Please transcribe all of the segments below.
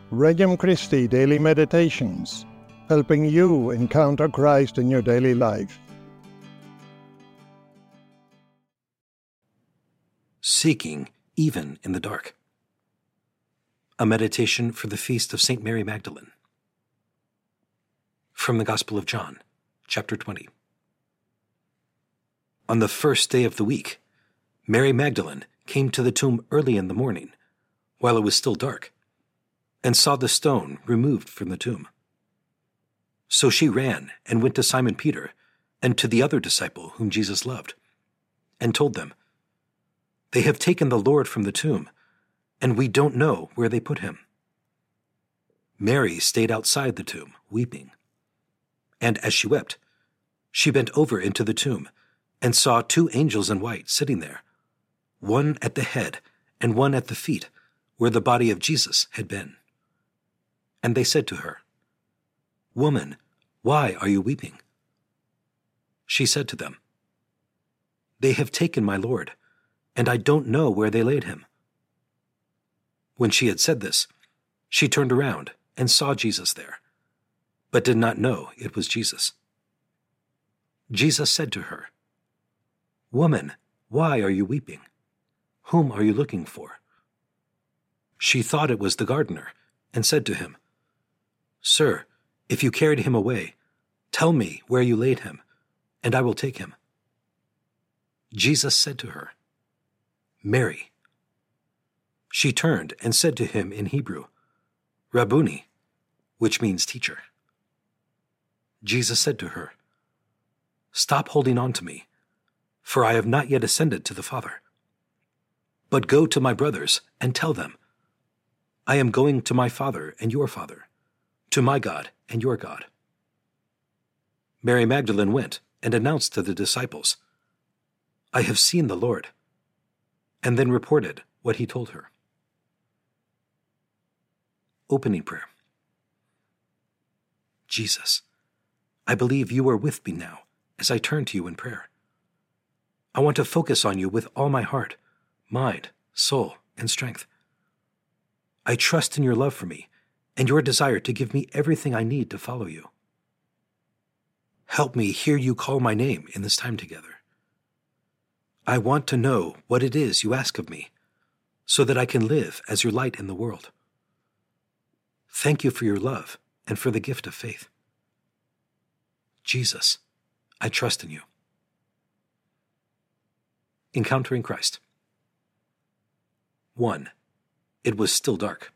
Regnum Christi Daily Meditations, helping you encounter Christ in your daily life. Seeking even in the dark. A meditation for the feast of St. Mary Magdalene. From the Gospel of John, chapter 20. On the first day of the week, Mary Magdalene came to the tomb early in the morning, while it was still dark, and saw the stone removed from the tomb. So she ran and went to Simon Peter and to the other disciple whom Jesus loved, and told them, "They have taken the Lord from the tomb, and we don't know where they put him." Mary stayed outside the tomb, weeping. And as she wept, she bent over into the tomb and saw two angels in white sitting there, one at the head and one at the feet, where the body of Jesus had been. And they said to her, "Woman, why are you weeping?" She said to them, "They have taken my Lord, and I don't know where they laid him." When she had said this, she turned around and saw Jesus there, but did not know it was Jesus. Jesus said to her, "Woman, why are you weeping? Whom are you looking for?" She thought it was the gardener, and said to him, "Sir, if you carried him away, tell me where you laid him, and I will take him." Jesus said to her, "Mary." She turned and said to him in Hebrew, "Rabboni," which means teacher. Jesus said to her, "Stop holding on to me, for I have not yet ascended to the Father. But go to my brothers and tell them, I am going to my Father and your Father, to my God and your God." Mary Magdalene went and announced to the disciples, "I have seen the Lord," and then reported what he told her. Opening prayer. Jesus, I believe you are with me now as I turn to you in prayer. I want to focus on you with all my heart, mind, soul, and strength. I trust in your love for me and your desire to give me everything I need to follow you. Help me hear you call my name in this time together. I want to know what it is you ask of me, so that I can live as your light in the world. Thank you for your love and for the gift of faith. Jesus, I trust in you. Encountering Christ. 1. It was still dark.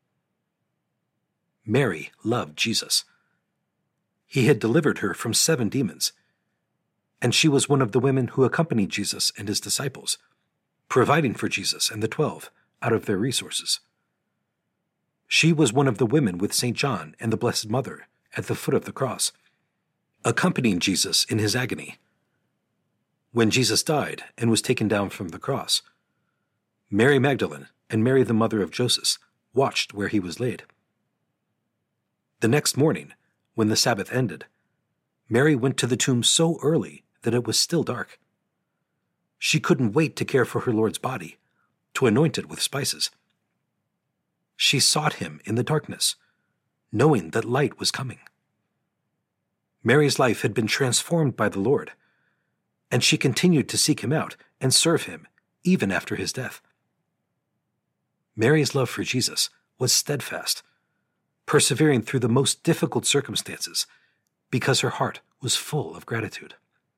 Mary loved Jesus. He had delivered her from 7 demons, and she was one of the women who accompanied Jesus and his disciples, providing for Jesus and the 12 out of their resources. She was one of the women with St. John and the Blessed Mother at the foot of the cross, accompanying Jesus in his agony. When Jesus died and was taken down from the cross, Mary Magdalene and Mary the mother of Joseph watched where he was laid. The next morning, when the Sabbath ended, Mary went to the tomb so early that it was still dark. She couldn't wait to care for her Lord's body, to anoint it with spices. She sought him in the darkness, knowing that light was coming. Mary's life had been transformed by the Lord, and she continued to seek him out and serve him even after his death. Mary's love for Jesus was steadfast, persevering through the most difficult circumstances because her heart was full of gratitude.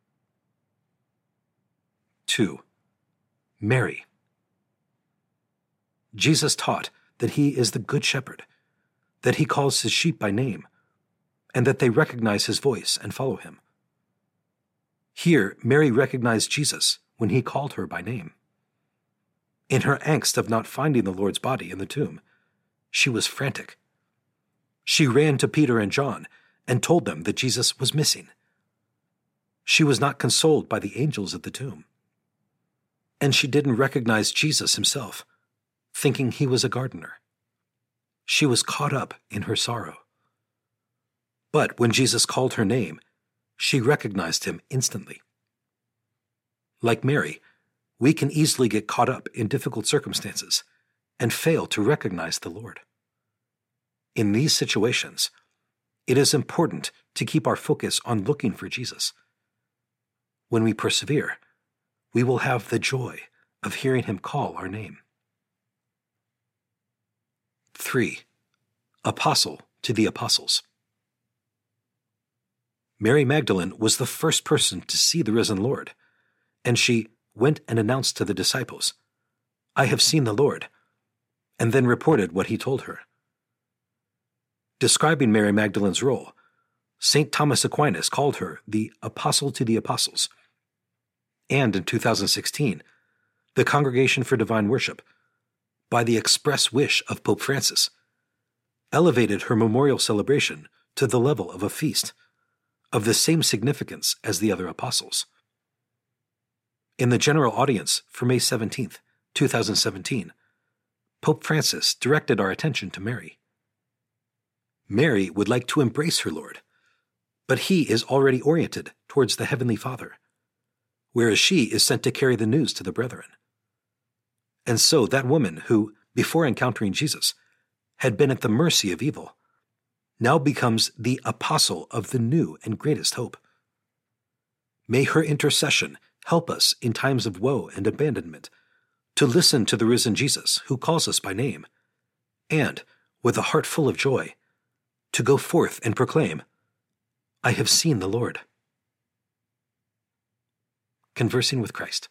2. Mary. Jesus taught that he is the Good Shepherd, that he calls his sheep by name, and that they recognize his voice and follow him. Here, Mary recognized Jesus when he called her by name. In her angst of not finding the Lord's body in the tomb, she was frantic. She ran to Peter and John and told them that Jesus was missing. She was not consoled by the angels at the tomb. And she didn't recognize Jesus himself, thinking he was a gardener. She was caught up in her sorrow. But when Jesus called her name, she recognized him instantly. Like Mary, we can easily get caught up in difficult circumstances and fail to recognize the Lord. In these situations, it is important to keep our focus on looking for Jesus. When we persevere, we will have the joy of hearing him call our name. 3. Apostle to the Apostles. Mary Magdalene was the first person to see the risen Lord, and she went and announced to the disciples, "I have seen the Lord," and then reported what he told her. Describing Mary Magdalene's role, St. Thomas Aquinas called her the Apostle to the Apostles. And in 2016, the Congregation for Divine Worship, by the express wish of Pope Francis, elevated her memorial celebration to the level of a feast, of the same significance as the other apostles. In the general audience for May 17, 2017, Pope Francis directed our attention to Mary. Mary would like to embrace her Lord, but he is already oriented towards the Heavenly Father, whereas she is sent to carry the news to the brethren. And so that woman who, before encountering Jesus, had been at the mercy of evil, now becomes the apostle of the new and greatest hope. May her intercession help us in times of woe and abandonment to listen to the risen Jesus who calls us by name, and, with a heart full of joy, to go forth and proclaim, "I have seen the Lord." Conversing with Christ.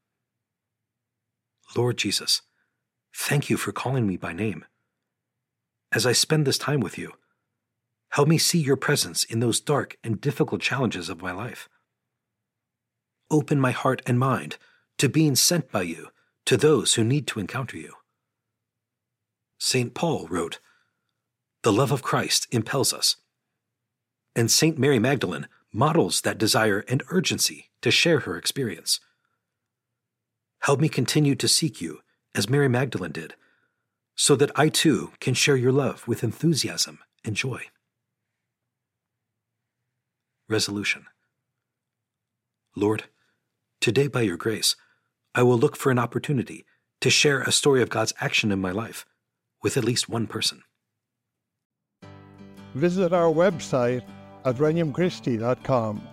Lord Jesus, thank you for calling me by name. As I spend this time with you, help me see your presence in those dark and difficult challenges of my life. Open my heart and mind to being sent by you to those who need to encounter you. St. Paul wrote, "The love of Christ impels us," and St. Mary Magdalene models that desire and urgency to share her experience. Help me continue to seek you as Mary Magdalene did, so that I too can share your love with enthusiasm and joy. Resolution. Lord, today by your grace, I will look for an opportunity to share a story of God's action in my life with at least one person. Visit our website at regnumchristi.com